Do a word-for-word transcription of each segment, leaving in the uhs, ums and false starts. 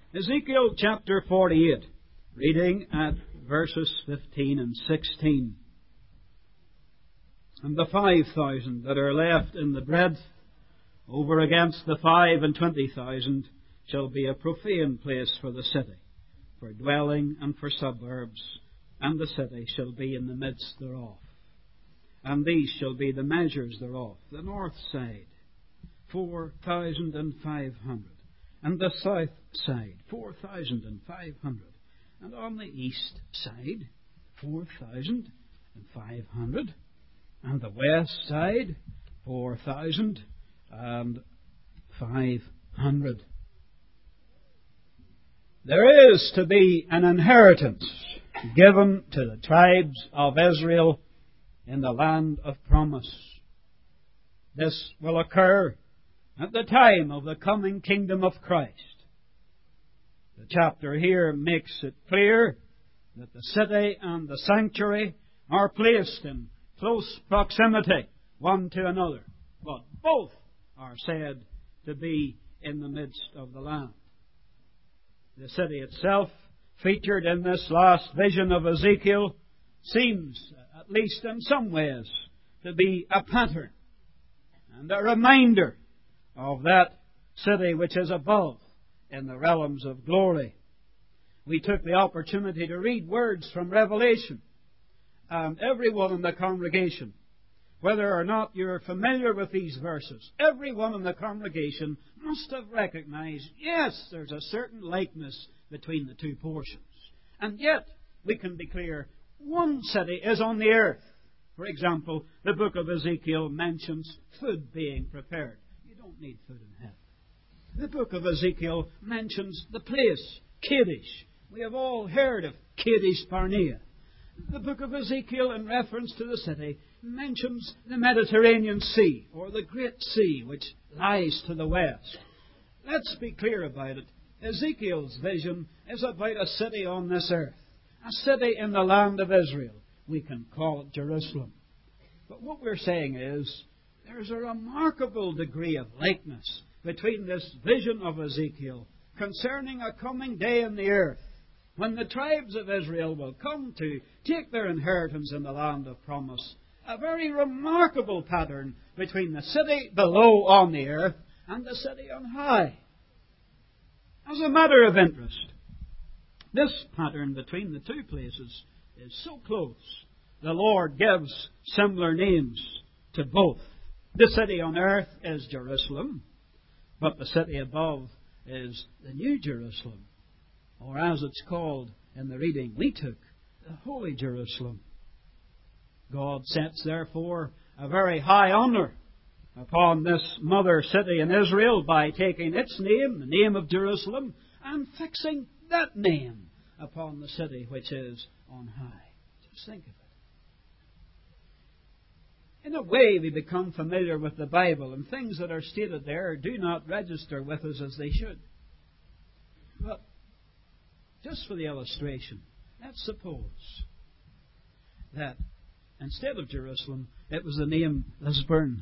Ezekiel chapter forty-eight, reading at verses fifteen and sixteen. And the five thousand that are left in the breadth, over against the five and twenty thousand, shall be a profane place for the city, for dwelling and for suburbs, and the city shall be in the midst thereof. And these shall be the measures thereof: the north side, four thousand and five hundred, and the south side, four thousand and five hundred, and on the east side, four thousand and five hundred, and the west side, four thousand and five hundred. There is to be an inheritance given to the tribes of Israel in the land of promise. This will occur at the time of the coming kingdom of Christ. The chapter here makes it clear that the city and the sanctuary are placed in close proximity one to another, but both are said to be in the midst of the land. The city itself, featured in this last vision of Ezekiel, seems, at least in some ways, to be a pattern and a reminder of that city which is above in the realms of glory. We took the opportunity to read words from Revelation, and everyone in the congregation, whether or not you're familiar with these verses, everyone in the congregation must have recognized, yes, there's a certain likeness between the two portions. And yet, we can be clear, one city is on the earth. For example, the book of Ezekiel mentions food being prepared. You don't need food in heaven. The book of Ezekiel mentions the place, Kadesh. We have all heard of Kadesh Barnea. The book of Ezekiel, in reference to the city, mentions the Mediterranean Sea, or the Great Sea, which lies to the west. Let's be clear about it. Ezekiel's vision is about a city on this earth, a city in the land of Israel. We can call it Jerusalem. But what we're saying is, there's a remarkable degree of likeness between this vision of Ezekiel concerning a coming day in the earth, when the tribes of Israel will come to take their inheritance in the land of promise. A very remarkable pattern between the city below on the earth and the city on high. As a matter of interest, this pattern between the two places is so close, the Lord gives similar names to both. The city on earth is Jerusalem, but the city above is the New Jerusalem, or as it's called in the reading we took, the Holy Jerusalem. God sets, therefore, a very high honour upon this mother city in Israel by taking its name, the name of Jerusalem, and fixing that name upon the city which is on high. Just think of it. In a way, we become familiar with the Bible, and things that are stated there do not register with us as they should. But just for the illustration, let's suppose that instead of Jerusalem, it was the name Lisburn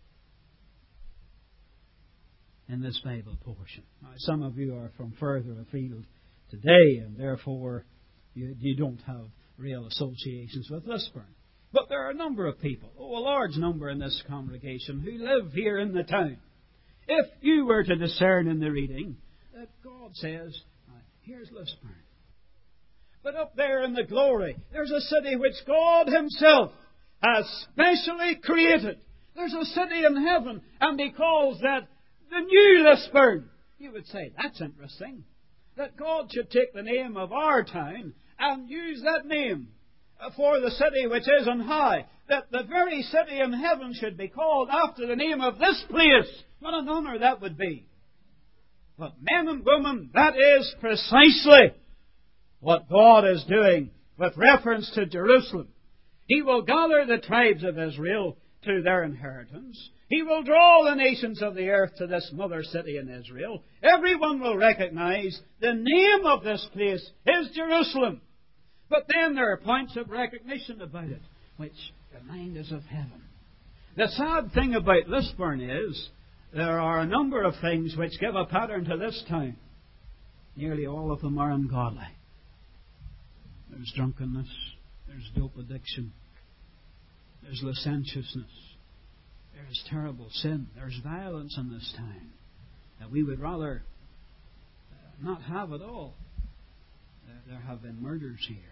in this Bible portion. Now, some of you are from further afield today, and therefore you, you don't have real associations with Lisburn. But there are a number of people, oh, a large number in this congregation, who live here in the town. If you were to discern in the reading that God says, here's Lisburn, but up there in the glory, there's a city which God Himself has specially created. There's a city in heaven, and He calls that the New Lisburn. You would say, that's interesting, that God should take the name of our town and use that name for the city which is on high. That the very city in heaven should be called after the name of this place. What an honour that would be. But men and women, that is precisely what God is doing with reference to Jerusalem. He will gather the tribes of Israel to their inheritance. He will draw the nations of the earth to this mother city in Israel. Everyone will recognize the name of this place is Jerusalem. But then there are points of recognition about it, which remind us of heaven. The sad thing about Lisburn is there are a number of things which give a pattern to this town. nearly all of them are ungodly. There's drunkenness, there's dope addiction, there's licentiousness, there's terrible sin, there's violence in this time that we would rather uh, not have at all. Uh, there have been murders here.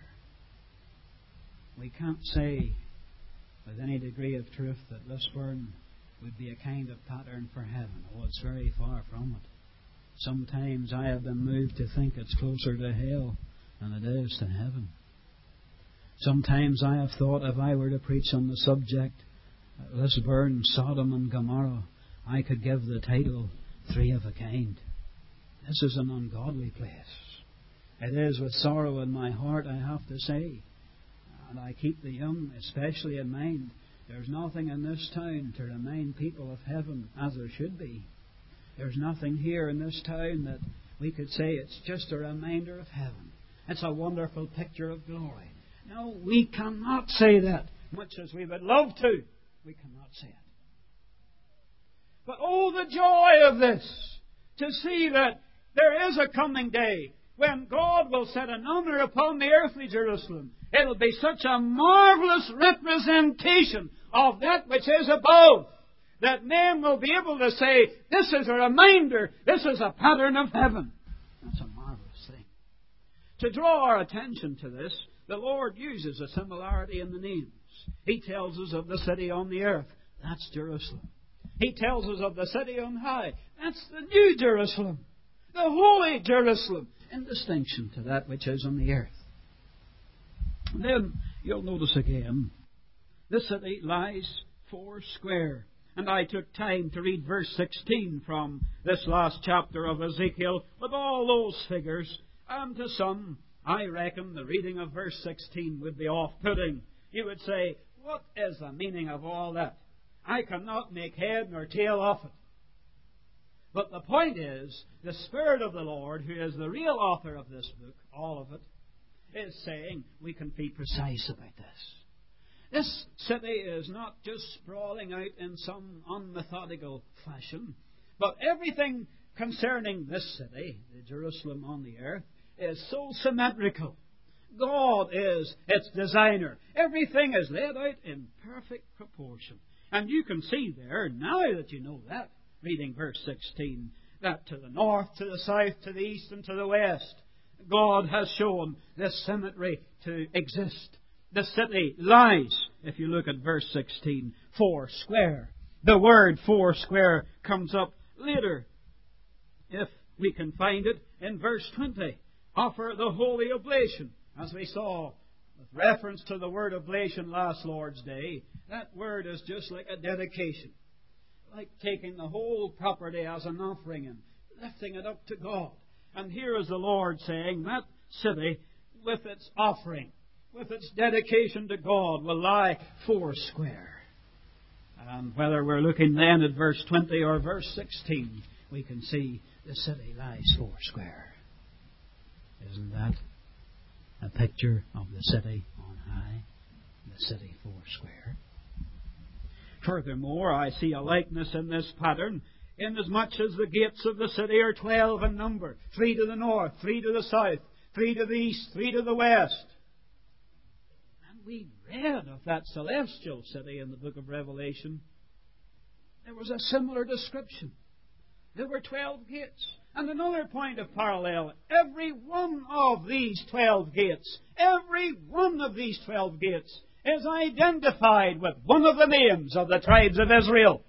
We can't say with any degree of truth that Lisburn would be a kind of pattern for heaven. Oh, it's very far from it. Sometimes I have been moved to think it's closer to hell than it is to heaven. Sometimes I have thought if I were to preach on the subject, Lisburn, Sodom and Gomorrah, I could give the title Three of a Kind. This is an ungodly place. It is with sorrow in my heart, I have to say. And I keep the young especially in mind. There's nothing in this town to remind people of heaven as there should be. There's nothing here in this town that we could say it's just a reminder of heaven. It's a wonderful picture of glory. No, we cannot say that, much as we would love to. We cannot say it. But oh, the joy of this, to see that there is a coming day when God will set an honor upon the earthly Jerusalem. It'll be such a marvelous representation of that which is above, that men will be able to say, this is a reminder, this is a pattern of heaven. That's a marvelous thing. To draw our attention to this, the Lord uses a similarity in the names. He tells us of the city on the earth. That's Jerusalem. He tells us of the city on high. That's the new Jerusalem. The holy Jerusalem. In distinction to that which is on the earth. And then you'll notice again, the city lies four square. And I took time to read verse sixteen from this last chapter of Ezekiel with all those figures. And to some, I reckon the reading of verse sixteen would be off-putting. You would say, what is the meaning of all that? I cannot make head nor tail of it. But the point is, the Spirit of the Lord, who is the real author of this book, all of it, is saying we can be precise about this. This city is not just sprawling out in some unmethodical fashion, but everything concerning this city, the Jerusalem on the earth, is so symmetrical. God is its designer. Everything is laid out in perfect proportion. And you can see there, now that you know that, reading verse sixteen, that to the north, to the south, to the east and to the west, God has shown this symmetry to exist. The city lies, if you look at verse sixteen, four square. The word four square comes up later, if we can find it, in verse twenty. Offer the holy oblation. As we saw, with reference to the word oblation last Lord's Day, that word is just like a dedication. Like taking the whole property as an offering and lifting it up to God. And here is the Lord saying that city, with its offering, with its dedication to God, will lie four square. And whether we're looking then at verse twenty or verse sixteen, we can see the city lies four square. Isn't that a picture of the city on high? The city four square. Furthermore, I see a likeness in this pattern, inasmuch as the gates of the city are twelve in number. Three to the north, three to the south, three to the east, three to the west. And we read of that celestial city in the book of Revelation. There was a similar description. There were twelve gates. And another point of parallel, every one of these twelve gates, every one of these twelve gates is identified with one of the names of the tribes of Israel.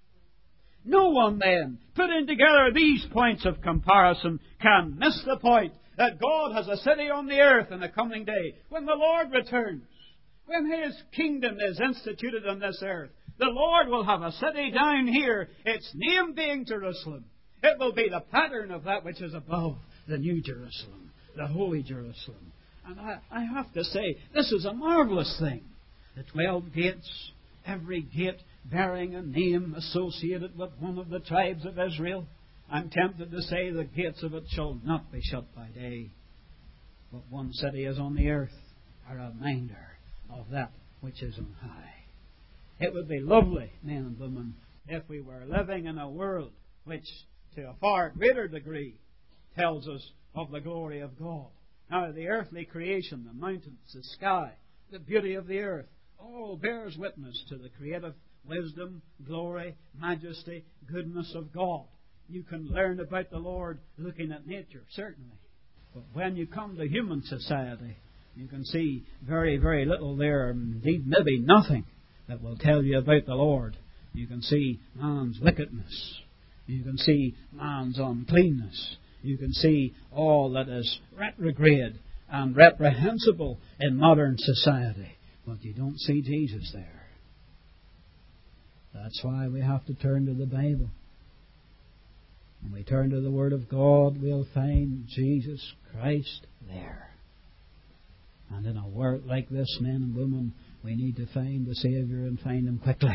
No one then, putting together these points of comparison, can miss the point that God has a city on the earth in the coming day. When the Lord returns, when His kingdom is instituted on this earth, the Lord will have a city down here, its name being Jerusalem. It will be the pattern of that which is above, the new Jerusalem, the holy Jerusalem. And I, I have to say, this is a marvelous thing. The twelve gates, every gate bearing a name associated with one of the tribes of Israel. I'm tempted to say the gates of it shall not be shut by day. But one city is on the earth, a reminder of that which is on high. It would be lovely, men and women, if we were living in a world which, to a far greater degree, tells us of the glory of God. Now, the earthly creation, the mountains, the sky, the beauty of the earth, all bears witness to the creative wisdom, glory, majesty, goodness of God. You can learn about the Lord looking at nature, certainly. But when you come to human society, you can see very, very little there, indeed maybe nothing, that will tell you about the Lord. You can see man's wickedness. You can see man's uncleanness. You can see all that is retrograde and reprehensible in modern society. But you don't see Jesus there. That's why we have to turn to the Bible. When we turn to the Word of God, we'll find Jesus Christ there. And in a world like this, men and women, we need to find the Saviour and find Him quickly.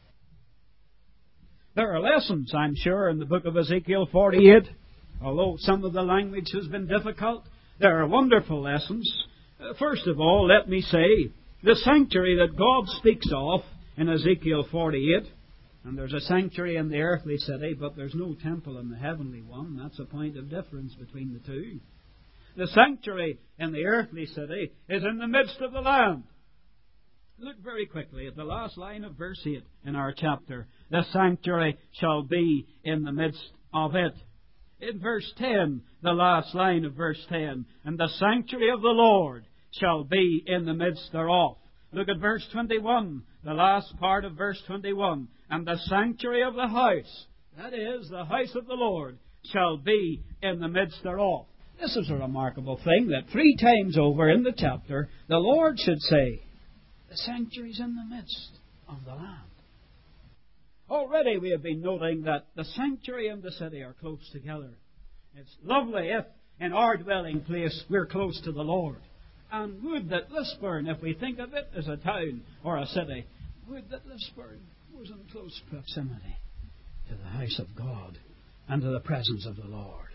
There are lessons, I'm sure, in the book of Ezekiel forty-eight. Although some of the language has been difficult, there are wonderful lessons. Uh, first of all, let me say, the sanctuary that God speaks of in Ezekiel forty-eight, and there's a sanctuary in the earthly city, but there's no temple in the heavenly one. That's a point of difference between the two. The sanctuary in the earthly city is in the midst of the land. Look very quickly at the last line of verse eight in our chapter. The sanctuary shall be in the midst of it. In verse ten, the last line of verse ten, and the sanctuary of the Lord shall be in the midst thereof. Look at verse twenty-one, the last part of verse twenty-one. And the sanctuary of the house, that is, the house of the Lord, shall be in the midst thereof. This is a remarkable thing that three times over in the chapter, the Lord should say, the sanctuary is in the midst of the land. Already we have been noting that the sanctuary and the city are close together. It's lovely if in our dwelling place we're close to the Lord. And would that Lisburn, if we think of it as a town or a city, would that Lisburn was in close proximity to the house of God and to the presence of the Lord.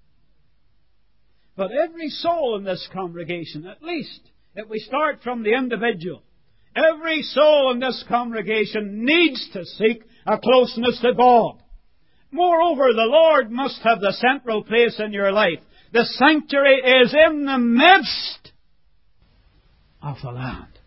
But every soul in this congregation, at least if we start from the individual, every soul in this congregation needs to seek a closeness to God. Moreover, the Lord must have the central place in your life. The sanctuary is in the midst of the land.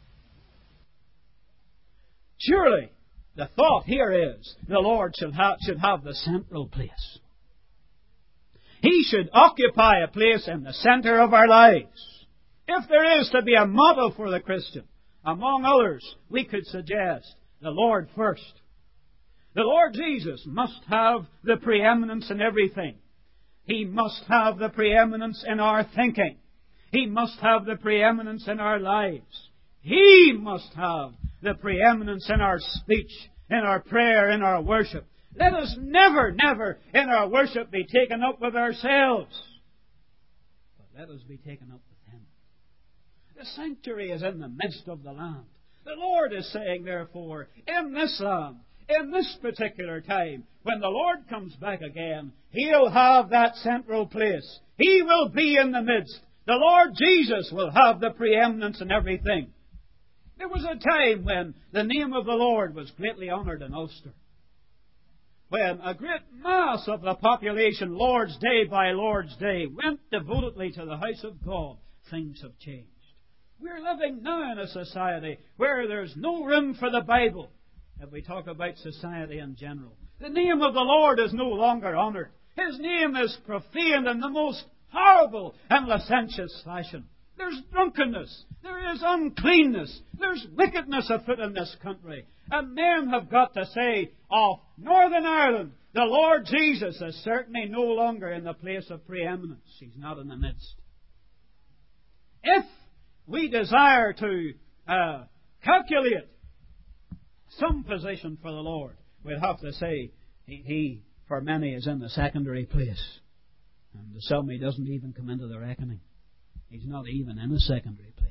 Surely, the thought here is the Lord should have, should have the central place. He should occupy a place in the center of our lives. If there is to be a motto for the Christian, among others, we could suggest the Lord first. The Lord Jesus must have the preeminence in everything. He must have the preeminence in our thinking. He must have the preeminence in our lives. He must have the preeminence in our speech, in our prayer, in our worship. Let us never, never in our worship be taken up with ourselves, but let us be taken up with Him. The sanctuary is in the midst of the land. The Lord is saying, therefore, in this land, in this particular time, when the Lord comes back again, He'll have that central place. He will be in the midst. The Lord Jesus will have the preeminence in everything. There was a time when the name of the Lord was greatly honoured in Ulster. When a great mass of the population, Lord's Day by Lord's Day, went devotedly to the house of God, things have changed. We're living now in a society where there's no room for the Bible, if we talk about society in general. The name of the Lord is no longer honoured. His name is profaned in the most horrible and licentious fashion. There's drunkenness. There is uncleanness. There's wickedness afoot in this country. And men have got to say of Northern Ireland, the Lord Jesus is certainly no longer in the place of preeminence. He's not in the midst. If we desire to uh, calculate some position for the Lord, we'll have to say he, he, for many, is in the secondary place. And to some, He doesn't even come into the reckoning. He's not even in a secondary place.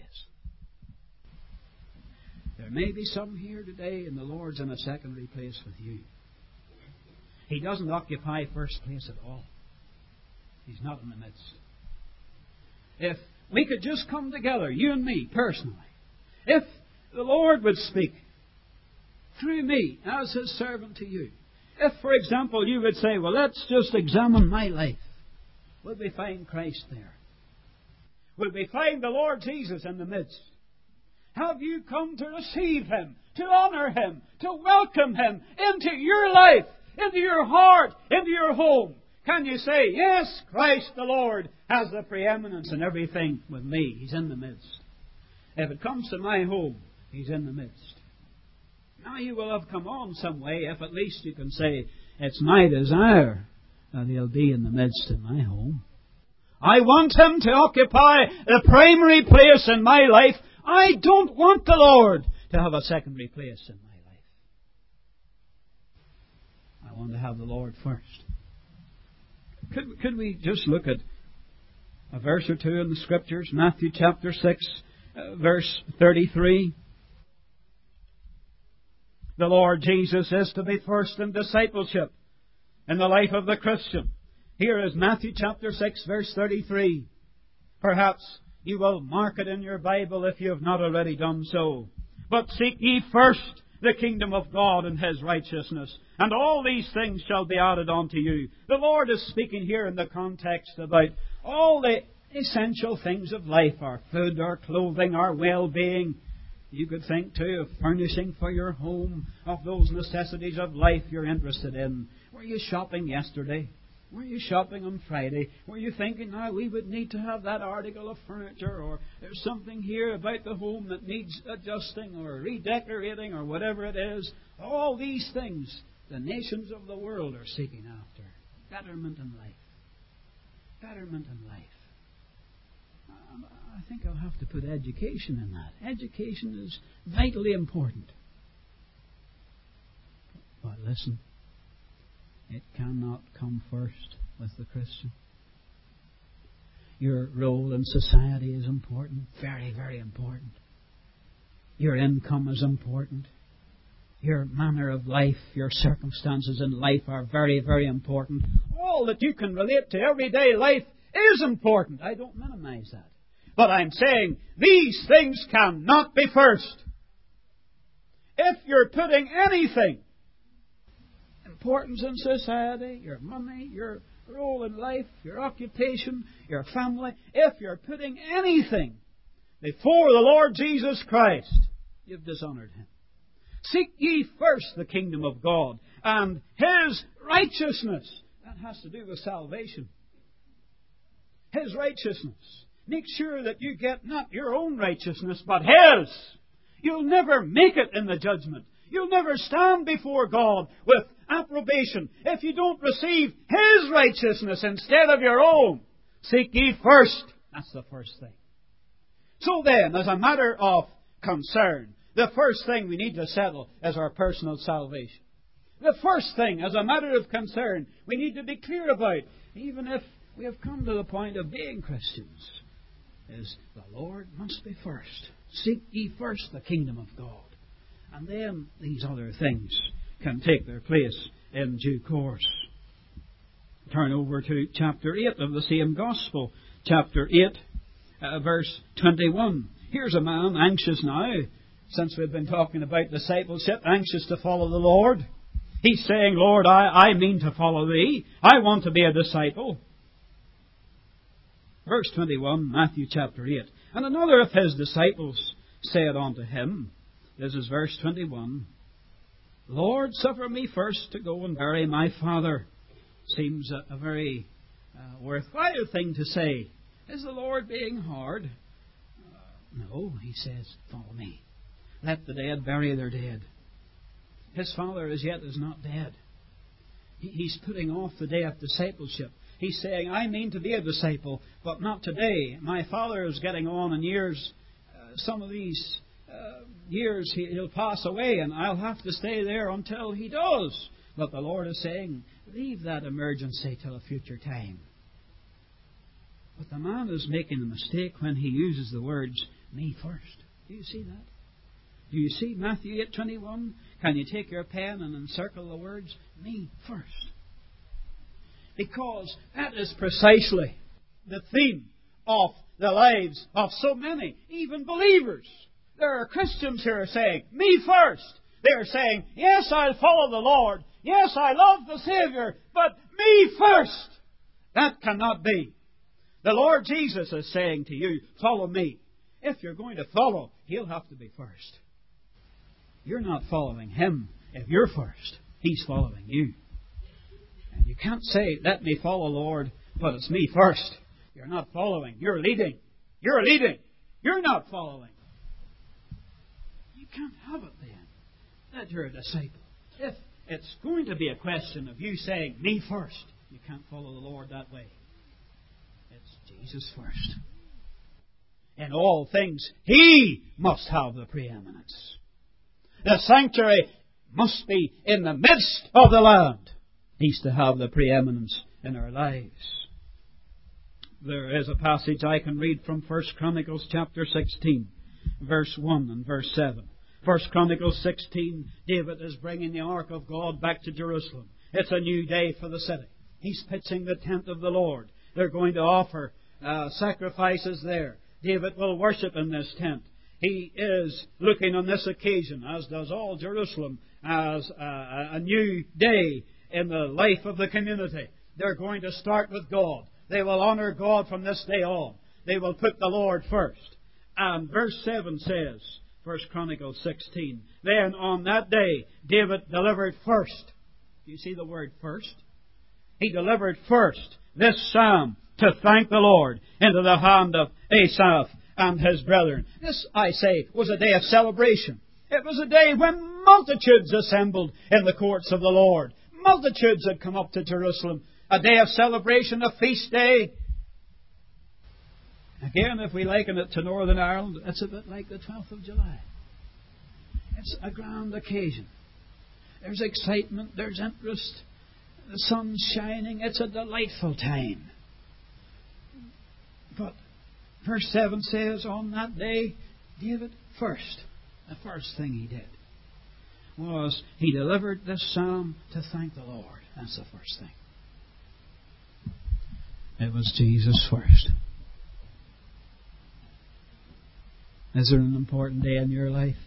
There may be some here today, and the Lord's in a secondary place with you. He doesn't occupy first place at all. He's not in the midst. If we could just come together, you and me, personally, if the Lord would speak through me as His servant to you, if, for example, you would say, well, let's just examine my life. will we find Christ there? Will we find the Lord Jesus in the midst? Have you come to receive Him, to honour Him, to welcome Him into your life, into your heart, into your home? Can you say, yes, Christ the Lord has the preeminence in everything with me. He's in the midst. If it comes to my home, He's in the midst. Now you will have come on some way if at least you can say, it's my desire that He'll be in the midst in my home. I want Him to occupy the primary place in my life. I don't want the Lord to have a secondary place in my life. I want to have the Lord first. Could, could we just look at a verse or two in the Scriptures? Matthew chapter six, uh, verse thirty-three. The Lord Jesus is to be first in discipleship in the life of the Christian. Here is Matthew chapter six, verse thirty-three. Perhaps you will mark it in your Bible if you have not already done so. But seek ye first the kingdom of God and His righteousness, and all these things shall be added unto you. The Lord is speaking here in the context about all the essential things of life, our food, our clothing, our well-being. You could think too of furnishing for your home, of those necessities of life you're interested in. Were you shopping yesterday? Were you shopping on Friday? Were you thinking, now we would need to have that article of furniture, or there's something here about the home that needs adjusting or redecorating or whatever it is? All these things the nations of the world are seeking after. Betterment in life. Betterment in life. I think I'll have to put education in that. Education is vitally important. But listen, it cannot come first with the Christian. Your role in society is important. Very, very important. Your income is important. Your manner of life, your circumstances in life are very, very important. All that you can relate to everyday life is important. I don't minimize that. But I'm saying these things cannot be first. If you're putting anything, importance in society, your money, your role in life, your occupation, your family, if you're putting anything before the Lord Jesus Christ, you've dishonoured Him. Seek ye first the kingdom of God and His righteousness. That has to do with salvation. His righteousness. Make sure that you get not your own righteousness, but His. You'll never make it in the judgment. You'll never stand before God with approbation if you don't receive His righteousness instead of your own. Seek ye first. That's the first thing. So then, as a matter of concern, the first thing we need to settle is our personal salvation. The first thing, as a matter of concern, we need to be clear about, even if we have come to the point of being Christians, is the Lord must be first. Seek ye first the kingdom of God. And then these other things can take their place in due course. Turn over to chapter eight of the same Gospel. Chapter eight, uh, verse twenty-one. Here's a man anxious now, since we've been talking about discipleship, anxious to follow the Lord. He's saying, Lord, I, I mean to follow Thee. I want to be a disciple. Verse twenty-one, Matthew chapter eight. And another of His disciples said unto Him, this is verse twenty-one, Lord, suffer me first to go and bury my father. Seems a, a very uh, worthwhile thing to say. Is the Lord being hard? Uh, no, He says, follow me. Let the dead bury their dead. His father as yet is not dead. He, he's putting off the day of discipleship. He's saying, I mean to be a disciple, but not today. My father is getting on in years. Uh, some of these uh, years he, he'll pass away, and I'll have to stay there until he does. But the Lord is saying, leave that emergency till a future time. But the man is making a mistake when he uses the words, me first. Do you see that? Do you see Matthew eight twenty-one? Can you take your pen and encircle the words, me first? Because that is precisely the theme of the lives of so many, even believers. There are Christians who are saying, me first. They are saying, yes, I'll follow the Lord. Yes, I love the Savior, but me first. That cannot be. The Lord Jesus is saying to you, follow me. If you're going to follow, He'll have to be first. You're not following Him if you're first. He's following you. And you can't say, let me follow, Lord, but it's me first. You're not following. You're leading. You're leading. You're not following. You can't have it then that you're a disciple. If it's going to be a question of you saying, me first, you can't follow the Lord that way. It's Jesus first. In all things, He must have the preeminence. The sanctuary must be in the midst of the land. He's to have the preeminence in our lives. There is a passage I can read from First Chronicles chapter sixteen, verse one and verse seven. First Chronicles sixteen, David is bringing the ark of God back to Jerusalem. It's a new day for the city. He's pitching the tent of the Lord. They're going to offer uh, sacrifices there. David will worship in this tent. He is looking on this occasion, as does all Jerusalem, as a, a new day in the life of the community. They're going to start with God. They will honour God from this day on. They will put the Lord first. And verse seven says, First Chronicles sixteen, then on that day David delivered first. You see the word first? He delivered first this psalm to thank the Lord into the hand of Asaph and his brethren. This, I say, was a day of celebration. It was a day when multitudes assembled in the courts of the Lord. Multitudes had come up to Jerusalem. A day of celebration, a feast day. Again, if we liken it to Northern Ireland, it's a bit like the twelfth of July. It's a grand occasion. There's excitement, there's interest, the sun's shining. It's a delightful time. But verse seven says, on that day, David first, the first thing he did was he delivered this psalm to thank the Lord. That's the first thing. It was Jesus first. Is there an important day in your life?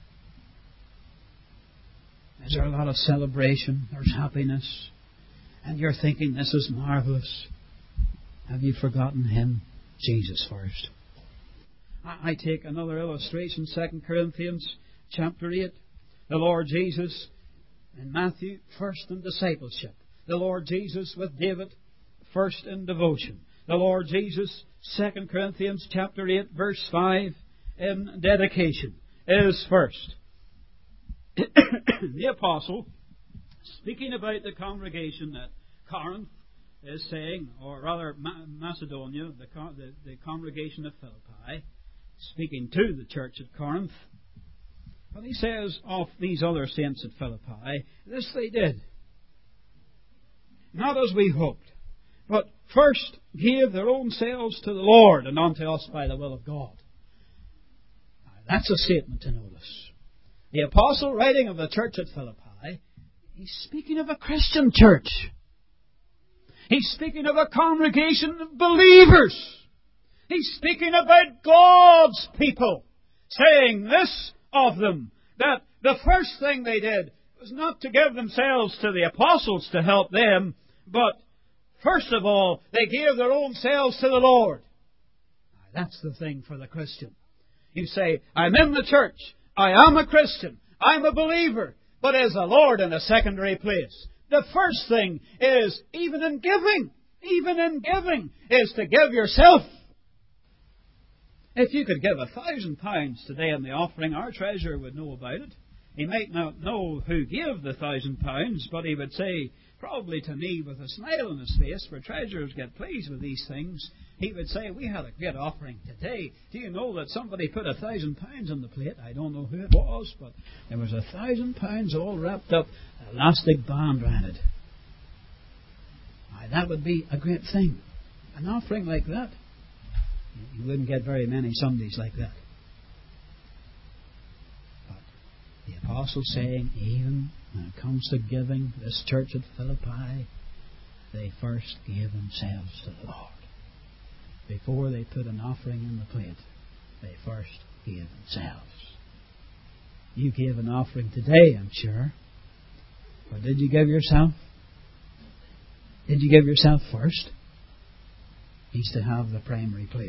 Is there a lot of celebration? There's happiness. And you're thinking, this is marvellous. Have you forgotten Him? Jesus first. I, I take another illustration, Second Corinthians chapter eight. The Lord Jesus in Matthew, first in discipleship. The Lord Jesus with David, first in devotion. The Lord Jesus, Second Corinthians chapter eight, verse five, in dedication, is first. The apostle, speaking about the congregation at Corinth, is saying, or rather Macedonia, the, the, the congregation of Philippi, speaking to the church at Corinth, but he says of these other saints at Philippi, this they did, not as we hoped, but first gave their own selves to the Lord and unto us by the will of God. Now, that's a statement to notice. The apostle, writing of the church at Philippi, he's speaking of a Christian church. He's speaking of a congregation of believers. He's speaking about God's people, saying this of them, that the first thing they did was not to give themselves to the apostles to help them, but first of all, they gave their own selves to the Lord. That's the thing for the Christian. You say, I'm in the church, I am a Christian, I'm a believer, but is the Lord in a secondary place? The first thing is, even in giving, even in giving, is to give yourself. If you could give a thousand pounds today in the offering, our treasurer would know about it. He might not know who gave the thousand pounds, but he would say, probably to me with a smile on his face, for treasurers get pleased with these things, he would say, we had a great offering today. Do you know that somebody put a thousand pounds on the plate? I don't know who it was, but there was a thousand pounds all wrapped up, an elastic band around it. Now, that would be a great thing. An offering like that. You wouldn't get very many Sundays like that. But the apostle saying, even when it comes to giving, this church at Philippi, they first gave themselves to the Lord. Before they put an offering in the plate, they first gave themselves. You gave an offering today, I'm sure. But did you give yourself? Did you give yourself first? He's to have the primary place.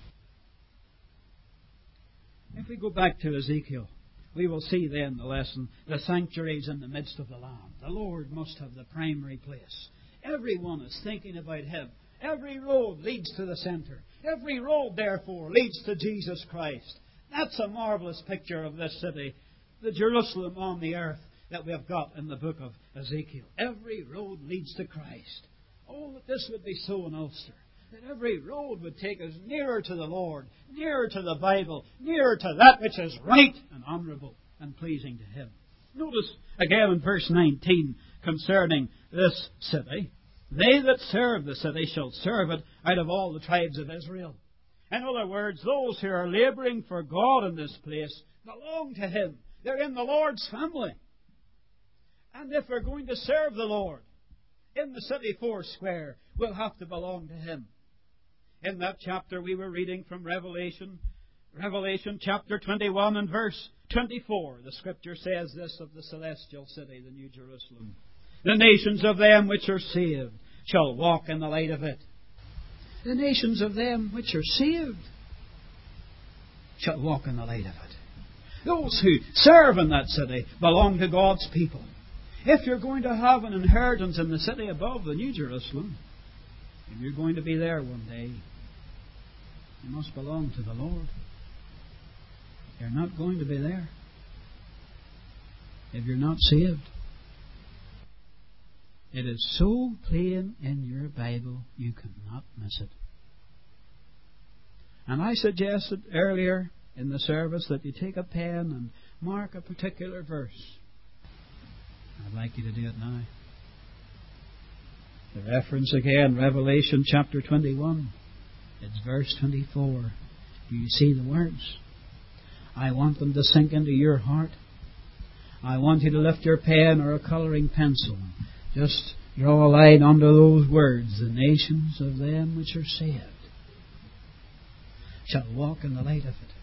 If we go back to Ezekiel, we will see then the lesson. The sanctuary is in the midst of the land. The Lord must have the primary place. Everyone is thinking about Him. Every road leads to the centre. Every road, therefore, leads to Jesus Christ. That's a marvellous picture of this city, the Jerusalem on the earth that we have got in the book of Ezekiel. Every road leads to Christ. Oh, that this would be so in Ulster. That every road would take us nearer to the Lord, nearer to the Bible, nearer to that which is right and honourable and pleasing to Him. Notice again in verse nineteen concerning this city, they that serve the city shall serve it out of all the tribes of Israel. In other words, those who are labouring for God in this place belong to Him. They're in the Lord's family. And if we're going to serve the Lord in the city four square, we'll have to belong to Him. In that chapter we were reading from Revelation, Revelation chapter twenty-one and verse twenty-four, the Scripture says this of the celestial city, the New Jerusalem. The nations of them which are saved shall walk in the light of it. The nations of them which are saved shall walk in the light of it. Those who serve in that city belong to God's people. If you're going to have an inheritance in the city above, the New Jerusalem, if you're going to be there one day, you must belong to the Lord. You're not going to be there if you're not saved. It is so plain in your Bible, you cannot miss it. And I suggested earlier in the service that you take a pen and mark a particular verse. I'd like you to do it now. The reference again, Revelation chapter twenty-one. It's verse twenty-four. Do you see the words? I want them to sink into your heart. I want you to lift your pen or a colouring pencil. Just draw a line under those words. The nations of them which are saved shall walk in the light of it.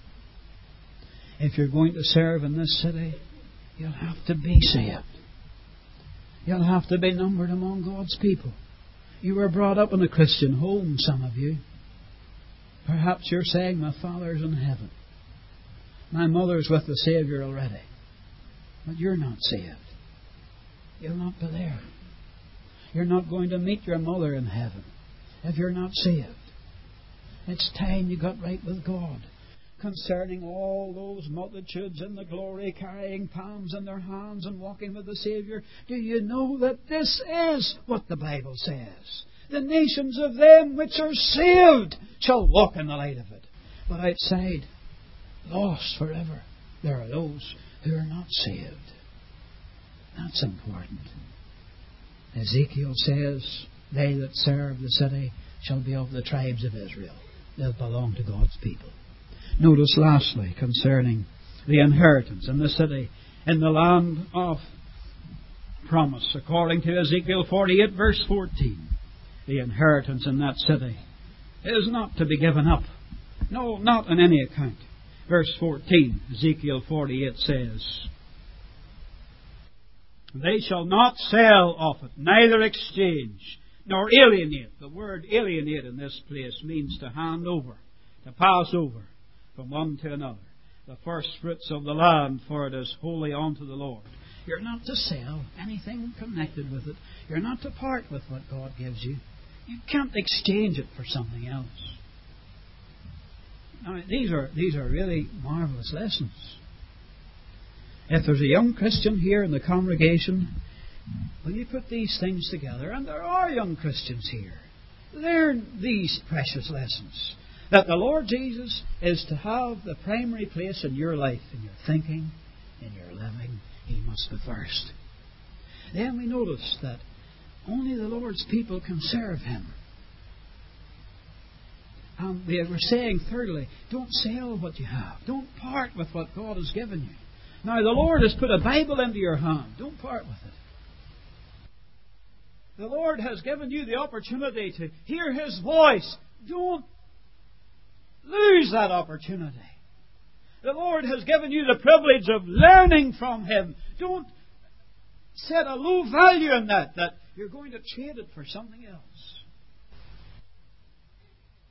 If you're going to serve in this city, you'll have to be saved. You'll have to be numbered among God's people. You were brought up in a Christian home, some of you. Perhaps you're saying, my father's in heaven. My mother's with the Saviour already. But you're not saved. You'll not be there. You're not going to meet your mother in heaven if you're not saved. It's time you got right with God. Concerning all those multitudes in the glory carrying palms in their hands and walking with the Saviour, do you know that this is what the Bible says? The nations of them which are saved shall walk in the light of it. But outside, lost forever, there are those who are not saved. That's important. Ezekiel says, they that serve the city shall be of the tribes of Israel. They'll belong to God's people. Notice lastly concerning the inheritance in the city, in the land of promise, according to Ezekiel forty-eight verse fourteen. The inheritance in that city is not to be given up. No, not on any account. Verse fourteen, Ezekiel forty-eight says, they shall not sell of it, neither exchange, nor alienate. The word alienate in this place means to hand over, to pass over from one to another. The first fruits of the land, for it is wholly unto the Lord. You're not to sell anything connected with it. You're not to part with what God gives you. You can't exchange it for something else. Now, these are these are really marvellous lessons. If there's a young Christian here in the congregation, will you put these things together? And there are young Christians here. Learn these precious lessons. That the Lord Jesus is to have the primary place in your life, in your thinking, in your living. He must be first. Then we notice that only the Lord's people can serve Him. And we were saying, thirdly, don't sell what you have. Don't part with what God has given you. Now, the Lord has put a Bible into your hand. Don't part with it. The Lord has given you the opportunity to hear His voice. Don't lose that opportunity. The Lord has given you the privilege of learning from Him. Don't set a low value on that, that you're going to trade it for something else.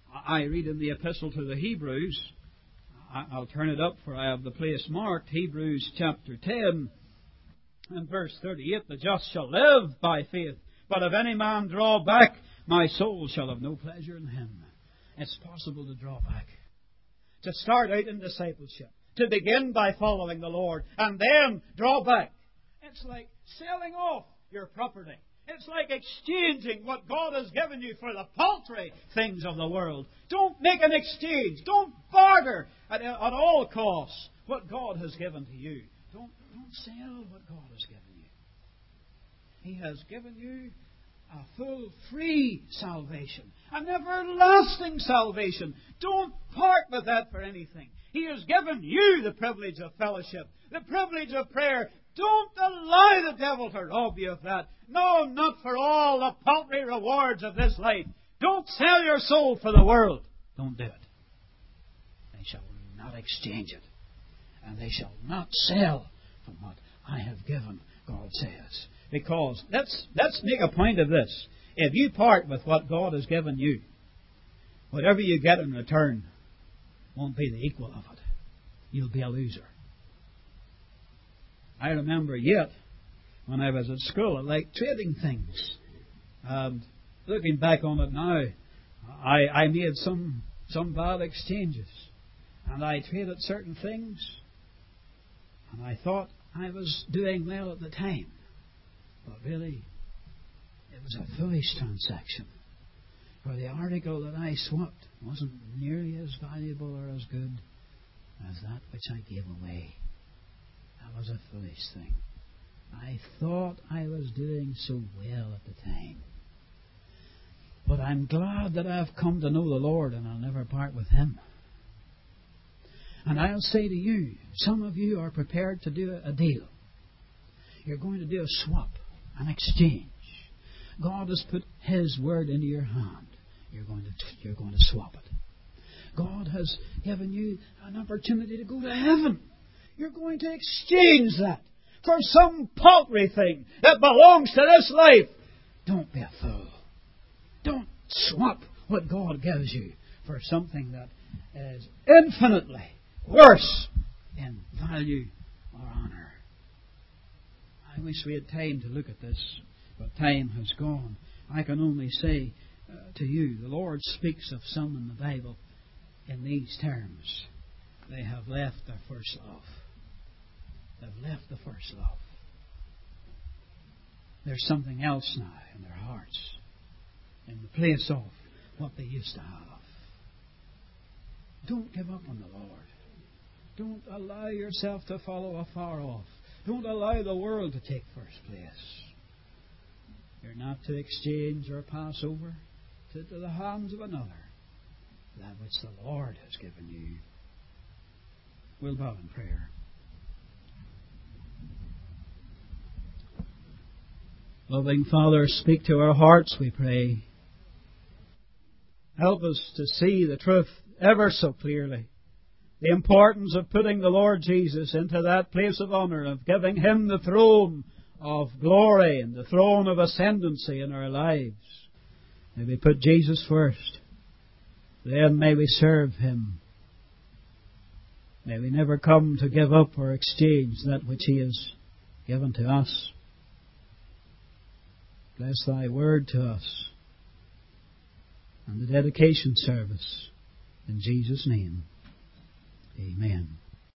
I read in the Epistle to the Hebrews, I'll turn it up for I have the place marked, Hebrews chapter ten and verse thirty-eight, the just shall live by faith, but if any man draw back, my soul shall have no pleasure in him. It's possible to draw back, to start out in discipleship, to begin by following the Lord, and then draw back. It's like selling off your property. It's like exchanging what God has given you for the paltry things of the world. Don't make an exchange. Don't barter at, at all costs what God has given to you. Don't, don't sell what God has given you. He has given you a full, free salvation, an everlasting salvation. Don't part with that for anything. He has given you the privilege of fellowship, the privilege of prayer. Don't allow the devil to rob you of that. No, not for all the paltry rewards of this life. Don't sell your soul for the world. Don't do it. They shall not exchange it. And they shall not sell from what I have given, God says. Because, let's, let's make a point of this. If you part with what God has given you, whatever you get in return won't be the equal of it. You'll be a loser. I remember yet, when I was at school, I liked trading things. And looking back on it now, I, I made some, some bad exchanges. And I traded certain things. And I thought I was doing well at the time. But really, it was a foolish transaction. For the article that I swapped wasn't nearly as valuable or as good as that which I gave away. That was a foolish thing. I thought I was doing so well at the time. But I'm glad that I've come to know the Lord and I'll never part with Him. And I'll say to you, some of you are prepared to do a deal. You're going to do a swap, an exchange. God has put His word into your hand. You're going to, you're going to swap it. God has given you an opportunity to go to heaven. You're going to exchange that for some paltry thing that belongs to this life. Don't be a fool. Don't swap what God gives you for something that is infinitely worse in value or honour. I wish we had time to look at this, but time has gone. I can only say uh, to you, the Lord speaks of some in the Bible in these terms. They have left their first love. They've left the first love. There's something else now in their hearts, in the place of what they used to have. Don't give up on the Lord. Don't allow yourself to follow afar off. Don't allow the world to take first place. You're not to exchange or pass over to, to the hands of another that which the Lord has given you. We'll bow in prayer. Loving Father, speak to our hearts, we pray. Help us to see the truth ever so clearly. The importance of putting the Lord Jesus into that place of honour, of giving Him the throne of glory and the throne of ascendancy in our lives. May we put Jesus first. Then may we serve Him. May we never come to give up or exchange that which He has given to us. Bless Thy word to us and the dedication service. In Jesus' name.